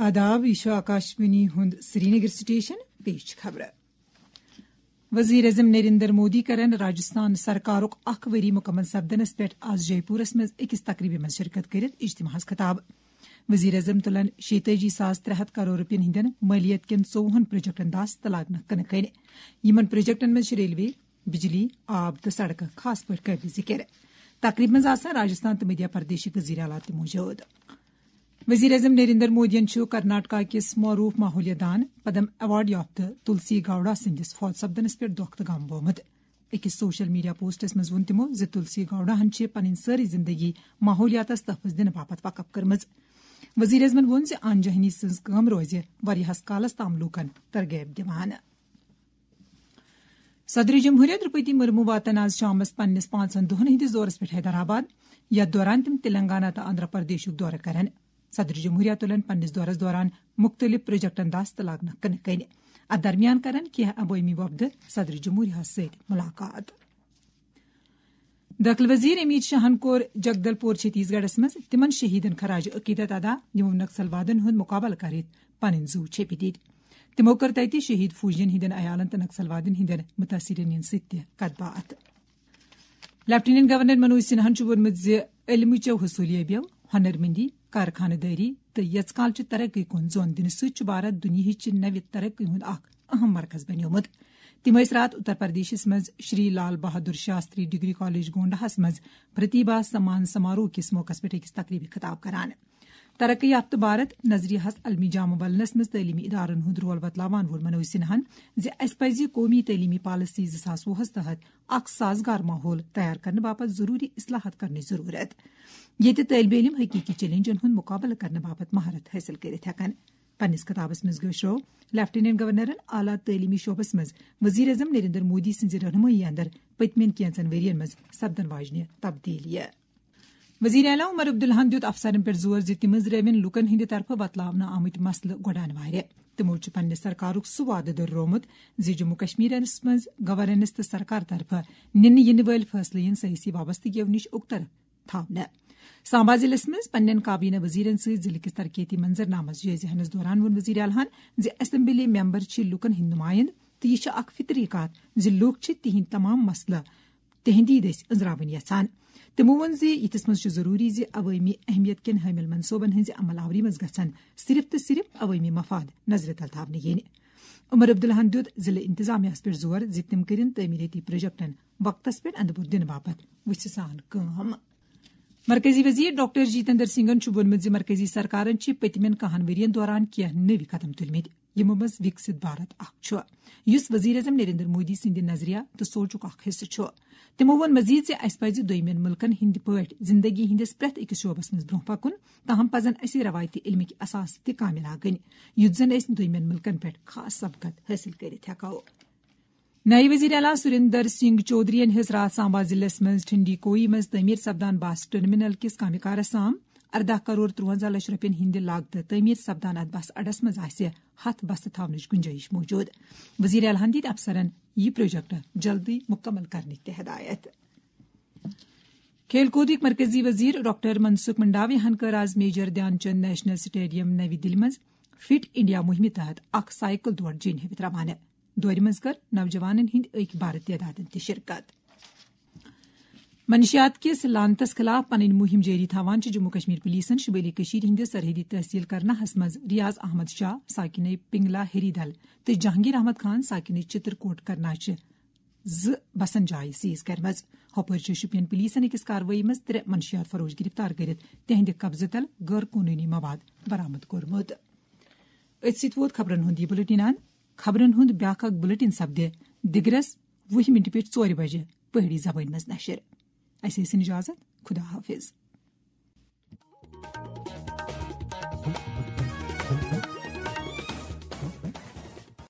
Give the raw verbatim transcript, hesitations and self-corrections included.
آداب، یہ آکاشوانی ہند سری نگر سٹیشن پیش خبر. وزیر اعظم نریندر مودی کرن راجستھان سرکارک اخ وری مکمل سپدنس پہ آز جے پورس مز اکس تقریبہ مز شرکت کرت اجتماعس خطاب. وزیر اعظم تلن شیتجی ساس ترے ہتھ کروڑ روپین ہندین مالیت کن ژوہن پروجیکٹن داس تلاگنہ کن کن. یمن پروجیکٹن مز ریلوے، بجلی، آب تو سڑکہ خاص پہ قابل ذکر. تقریب مز آسان راجستھان تو مدھیہ پردیش وزیر اعلیٰ تہ موجود. وزیر اعظم نریندر مودین کرناٹکا کس معروف ماحولیہ دان پدم ایوارڈ یافتہ تلسی گوڑا سندس فوت سپدنس پہ دکھ تو غم بومت. اکس سوشل میڈیا پوسٹس مز ون تمو ز تلسی گوڑا ہن پن ساری زندگی ماحولیاتس تحفظ دن باپت وقف کرمز. وزیر اعظمن وون ز آن جہانی سز کام روز واریاہس کالس تام لوکن ترغیب دِوان. صدر جمہوریہ درپتی مرمو واتن آز شامس پنس پانچن دہن ہندس دورس پہ حیدرآباد، یتھ دوران تم تلنگانہ تو آندھرا پردیشک دورہ کرن. صدر جمہوریہ تلن پنس دورس دوران مختلف پروجیکٹن داس تلاگنہ کن کن. ات درمیان کرن کی عوامی وفد صدر جمہوریہ ست ملاقات. داخل وزیر امت شاہن کور جگدل پور چھتیس گڑھس مز تمن شہیدن خراج عقیدت ادا یمو نکسل وادن ہند مقابلہ کرت پن زو چھپی دت. تمو کر تتہ شہید فوجین ہندین عیالن تو نکسل وادن ہندین متاثرین ست کت بات. لیفٹیننٹ گورنر منوج سنہن وونمت ز علم چو حصولیابیو، ہنر مندی، کارخانہ داری تو یژ کال ترقی کن زون دن ست بھارت دنیا نو ترقی ہند اخ اہم مرکز بنیومت. تم رات اتر پردیشس مز شری لال بہادر شاستری ڈگری کالج گونڈہس مز پرتیبھا سمان سماروہ کس موقع پہ اکس تقریبی خطاب کران. ترقی یافتہ بھارت نظریہس علمی جامہ بلنس مز تعلیمی ادارن ہند رول بتلاوان وون منوج سنہن ز اس پز قومی تعلیمی پالسی زٕ ساس وُہس تحت اخ سازگار ماحول تیار کرنے باپت ضروری اصلاحات کرنے ضرورت، یتہ طالب علم حقیقی چیلنجن ہند مقابلہ کرنے باپت مہارت حاصل کرت ہیکن. پنس خطابس مز گشرو لیفٹیننٹ گورنرن اعلیٰ تعلیمی شعبس مز وزیر اعظم نریندر مودی سنز رہنمائی اندر پتمن کینژن ورین مز سپدن واجنہ تبدیلی. وزیر اعلیٰ عمر عبداللہن دیت افسرن پہ زور ز تم رون لوکن ہند طرف بتلاونہ آمت مسلہ گڑان وار. تمو پنس سرکارک سہ وعدہ دہررومت ز جموں کشمیرس مز گورننس تو سرکار طرف نن ین ول فیصلہ ین سیاسی وابستگیو نش اکتر تھونہ. سامبا ضلع مز پنن کابینہ وزیرن ست ضلع کس ترقیتی منظرنامس جائزہ ہنس دوران وون وزیر اعلیٰ ز اسمبلی ممبر چھ لوکن ہند نمائند تو یہ اخ فطری کات ز لوک چھ تہند تمام مسلہ تہندی دس انزراون یژھان. تمو وون ز یتس مز ضروری ز عوامی اہمیت کن حامل منصوبن ہز عمل آوری مز گژھن صرف تو صرف عوامی مفاد نظر تل تھونہ ین. عمر عبداللہن دیت ضلع انتظامیہ پہ زور ز تم کرن تعمیراتی پروجیکٹن وقتس پہ اند بور دن باپت وچھ سان کام. مرکزی وزیر ڈاکٹر جتیندر سنگھن وونمت ز مرکزی سرکارن پتمن کہہن ورین دوران کی نوِ قدم تلمت یمو مز وکست بھارت اخ یس وزیر اعظم نریندر مودی سند نظریہ تو سوچک اخ حصہ. تمو وون مزید ز اس پز دویمین ملکن ہند پاٹ زندگی ہندس پریت اکس شعبس مز برہ پکن، تاہم پزن اس روایتی علمک اساس تہ کامہ لاگن یت زن اس دویمین ملکن پہ خاص سبقت حاصل کرت ہیکو. نئے وزیر اعلیٰ سریندر سنگھ چودھری ہز رات سامبا ضلع مز ٹھنڈی کوئی مز تعمیر سپدان بس ٹرمینل کس کامہ کارس سام اردہ کروڑ ترونزہ لچھ روپین ہند لاگت تعمیر سپدان ات بس اڈس مز آسہ ہتھ بس تھونچ گنجائش موجود. وزیر اعلیٰ دت افسرن یہ پروجیکٹ جلدی مکمل کرنے کی ہدایت. کھیل کودک مرکزی وزیر ڈاکٹر منسکھ منڈاویہ کر آز میجر دھیان چند نیشنل سٹیڈیم نئی دہلی مز فٹ انڈیا مہم تحت اخ سائیکل دوڑ جین ہیوت روانہ. دورِ مز کر نوجوانن ہند اک بھارت تعدادن تہ شرکت. منشیات کس لانتس خلاف پن مہم جاری تھوان جموں کشمیر پولیسن شمالی کشیر ہندس سرحدی تحصیل کرناہس مز ریاض احمد شاہ ساکن پنگلا ہری دل تو جہانگیر احمد خان ساکن چترکوٹ کرناچہ ز بسن جائیں سیز کرمز. ہپر شوپین پولیسن اکس کاروٲیی مز ترے منشیات فروش گرفتار کرت تہند قبضہ تل غیر قانونی مواد برآمد کورمت. ات ست ووت خبرن ہند یہ بلٹن. خبرن ہند بیاکھ اخ بلٹن سپدِ دگرس وہ منٹ پہ ژور بجے پہاڑی زبان مز نشر. اسے اجازت. خدا حافظ.